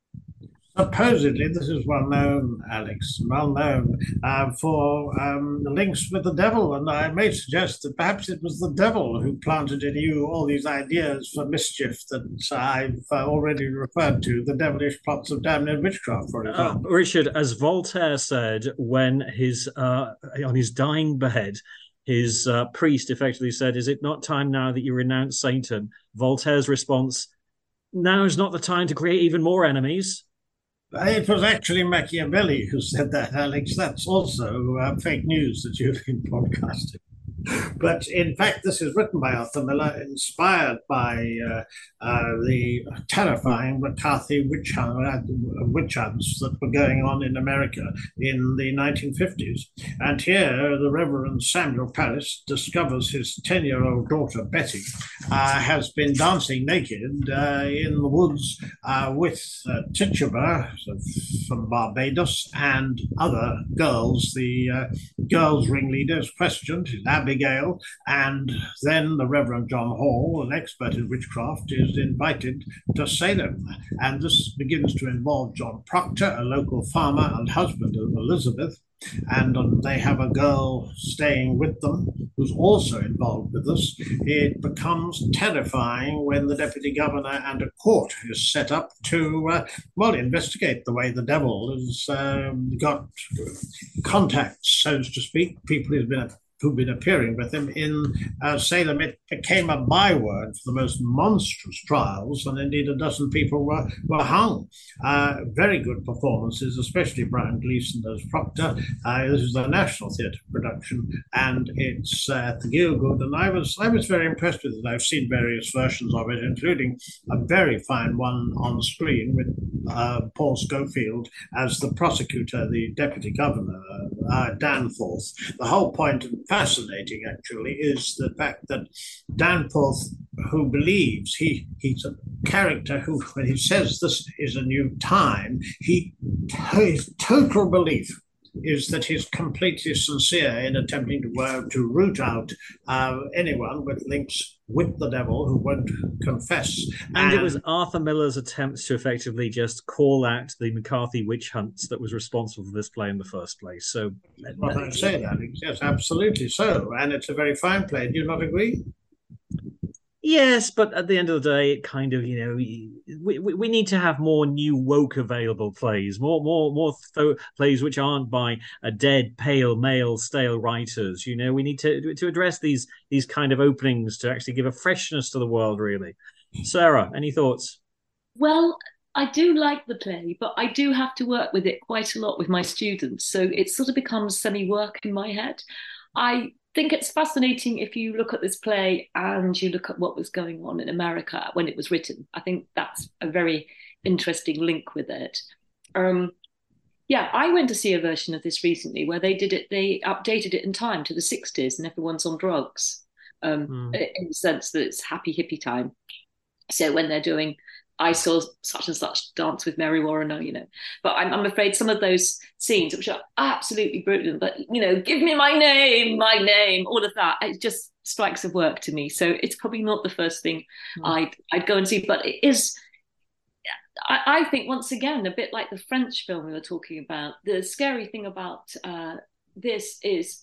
Supposedly, this is well known, Alex, well known uh, for um, links with the devil. And I may suggest that perhaps it was the devil who planted in you all these ideas for mischief that I've uh, already referred to, the devilish plots of damned witchcraft, for example. Uh, Richard, as Voltaire said when his uh, on his dying bed, his uh, priest effectively said, "Is it not time now that you renounce Satan?" Voltaire's response, "Now is not the time to create even more enemies." It was actually Machiavelli who said that, Alex. That's also uh, fake news that you've been podcasting. But in fact, this is written by Arthur Miller, inspired by uh, uh, the terrifying McCarthy witch, hunt, witch hunts that were going on in America in the nineteen fifties. And here, the Reverend Samuel Parris discovers his ten-year-old daughter, Betty, uh, has been dancing naked uh, in the woods uh, with uh, Tituba from Barbados and other girls. The uh, girls' ringleader is questioned, Abigail, and then the Reverend John Hall, an expert in witchcraft, is invited to Salem. And this begins to involve John Proctor, a local farmer and husband of Elizabeth, and um, they have a girl staying with them who's also involved with this. It becomes terrifying when the deputy governor and a court is set up to, uh, well, investigate the way the devil has um, got contacts, so to speak, people he's been who'd been appearing with him in uh, Salem. It became a byword for the most monstrous trials, and indeed a dozen people were, were hung. Uh, very good performances, especially Brian Gleeson as Proctor. Uh, this is a National Theatre production, and it's uh, at the Gielgud, and I was I was very impressed with it. I've seen various versions of it, including a very fine one on screen with uh, Paul Schofield as the prosecutor, the deputy governor, uh, Danforth. The whole point, and fascinating actually, is the fact that Danforth, who believes he he's a character who, when he says this is a new time, he his total belief is that he's completely sincere in attempting to uh, to root out uh, anyone with links with the devil who won't confess. And, and it was Arthur Miller's attempts to effectively just call out the McCarthy witch hunts that was responsible for this play in the first place. So, well, I say that, yes, absolutely so. And it's a very fine play. Do you not agree? Yes, but at the end of the day, it kind of, you know, we, we, we need to have more new woke available plays, more more more th- plays which aren't by a dead, pale, male, stale writers. You know, we need to to address these these kind of openings to actually give a freshness to the world, really. Sarah, any thoughts? Well, I do like the play, but I do have to work with it quite a lot with my students. So it sort of becomes semi-work in my head. I think it's fascinating if you look at this play and you look at what was going on in America when it was written. I think that's a very interesting link with it. Um, yeah, I went to see a version of this recently where they did it, they updated it in time to the sixties and everyone's on drugs, um, mm. in the sense that it's happy hippie time. So when they're doing I saw such and such dance with Mary Warren, you know. But I'm, I'm afraid some of those scenes, which are absolutely brilliant, but, you know, give me my name, my name, all of that, it just strikes a work to me. So it's probably not the first thing mm. I'd, I'd go and see, but it is, I, I think, once again, a bit like the French film we were talking about. The scary thing about uh, this is,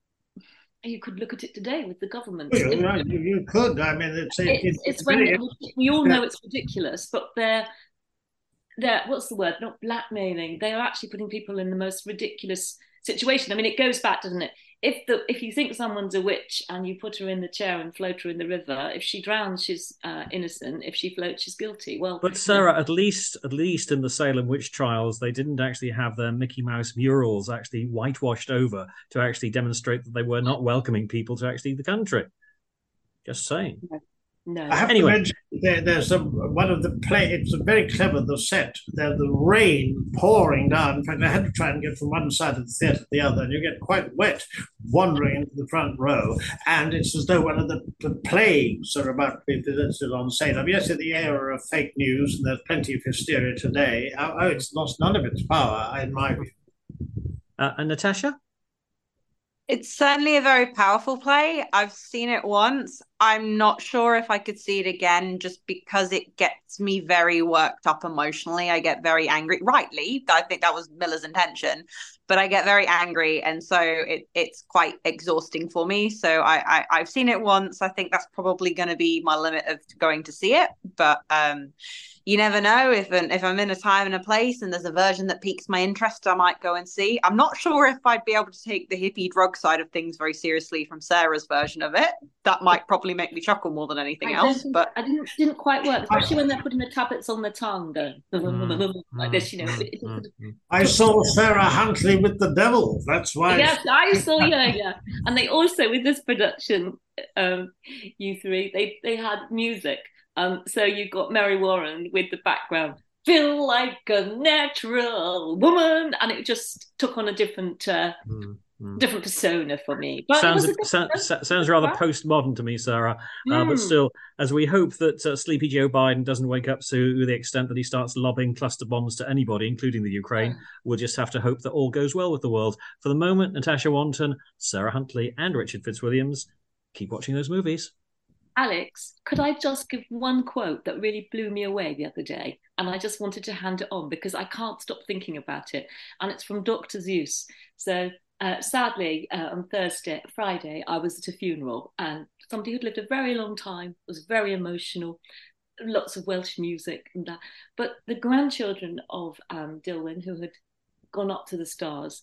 you could look at it today with the government. You, you, you could. I mean, it's it's, it's, it's when very, we all know it's ridiculous, but they're they're what's the word? Not blackmailing. They are actually putting people in the most ridiculous situation. I mean, it goes back, doesn't it? If the if you think someone's a witch and you put her in the chair and float her in the river, if she drowns, she's uh, innocent. If she floats, she's guilty. Well, but Sarah, at least at least in the Salem witch trials, they didn't actually have their Mickey Mouse murals actually whitewashed over to actually demonstrate that they were not welcoming people to actually the country. Just saying. No. No. I have anyway. to mention there, there's a, one of the play. It's a very clever, the set. There's the rain pouring down. In fact, I had to try and get from one side of the theatre to the other, and you get quite wet wandering into the front row. And it's as though one of the, the plagues are about to be visited on Salem. Yes, in the era of fake news, and there's plenty of hysteria today. Oh, oh it's lost none of its power, in my view. Uh, and Natasha? It's certainly a very powerful play. I've seen it once. I'm not sure if I could see it again just because it gets me very worked up emotionally. I get very angry, rightly. I think that was Miller's intention, but I get very angry. And so it, it's quite exhausting for me. So I, I, I've seen it once. I think that's probably going to be my limit of going to see it. But um, you never know. If an, if I'm in a time and a place and there's a version that piques my interest, I might go and see. I'm not sure if I'd be able to take the hippie drug side of things very seriously from Sarah's version of it. That might probably make me chuckle more than anything I else. But I didn't didn't quite work, especially when they're putting the tablets on the tongue, going mm, like this. You know. Mm, I saw Sarah Huntley with the devil. That's why. Yes, I saw. Yeah, yeah. And they also, with this production, um, you three, they they had music. Um, so you got Mary Warren with the background, feel like a natural woman, and it just took on a different uh, mm, mm. different persona for me. But sounds so, sounds rather postmodern to me, Sarah. Mm. Uh, but still, as we hope that uh, Sleepy Joe Biden doesn't wake up to the extent that he starts lobbing cluster bombs to anybody, including the Ukraine, yeah. we'll just have to hope that all goes well with the world. For the moment, Natasha Wanton, Sarah Huntley, and Richard Fitzwilliams, keep watching those movies. Alex, could I just give one quote that really blew me away the other day? And I just wanted to hand it on because I can't stop thinking about it. And it's from Doctor Zeus. So uh, sadly, uh, on Thursday, Friday, I was at a funeral and somebody who'd lived a very long time, was very emotional, lots of Welsh music and that. But the grandchildren of um, Dilwyn, who had gone up to the stars,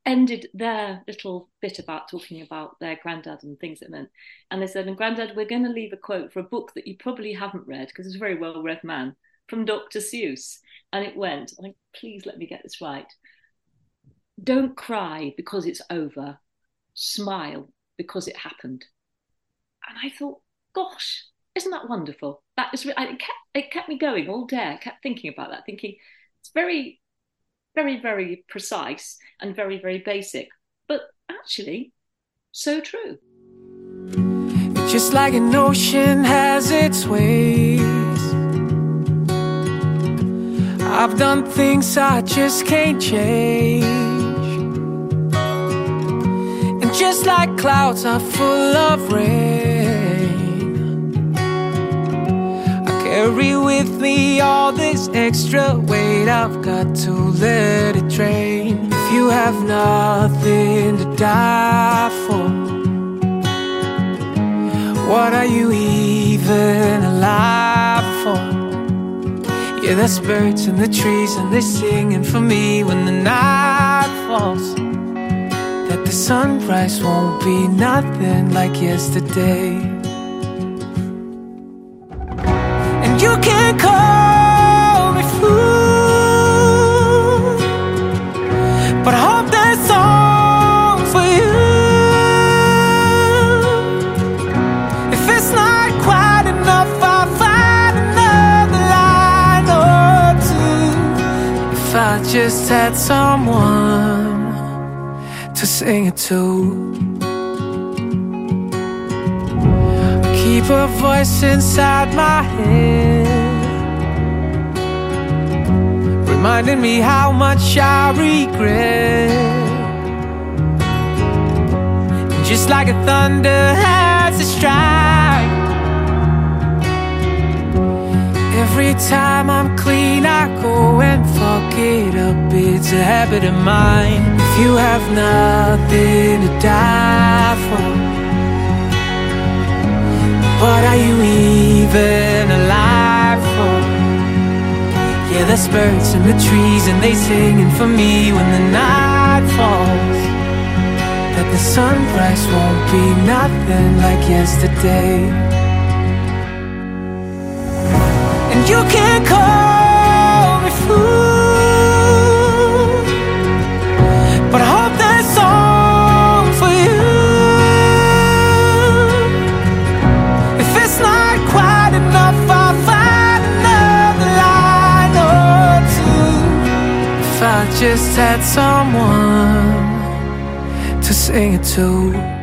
ended their little bit about talking about their granddad and things it meant. And they said, and Granddad, we're going to leave a quote for a book that you probably haven't read, because he's a very well-read man, from Doctor Seuss. And it went, I think, please let me get this right. Don't cry because it's over. Smile because it happened. And I thought, gosh, isn't that wonderful? That is, it kept, it kept me going all day. I kept thinking about that, thinking it's very, very, very precise and very, very basic, but actually so true. Just like an ocean has its ways, I've done things I just can't change. And just like clouds are full of rain, I carry with me all this extra weight. I've got to let it drain. If you have nothing to die for, what are you even alive for? Yeah, there's birds in the trees and they're singing for me when the night falls, that the sunrise won't be nothing like yesterday. And you can call me fool, but I hope that song for you, if it's not quite enough, I'll find another line or two. If I just had someone to sing it to, keep a voice inside my head, reminding me how much I regret. And just like a thunder has a strike, every time I'm clean I go and fuck it up. It's a habit of mine. If you have nothing to die for, what are you even alive for? Yeah, there's birds in the trees and they singing for me when the night falls, that the sunrise won't be nothing like yesterday. And you can call me fool, but I hope that song for you, if it's not quite enough, I'll find another line or two. If I just had someone to sing it to.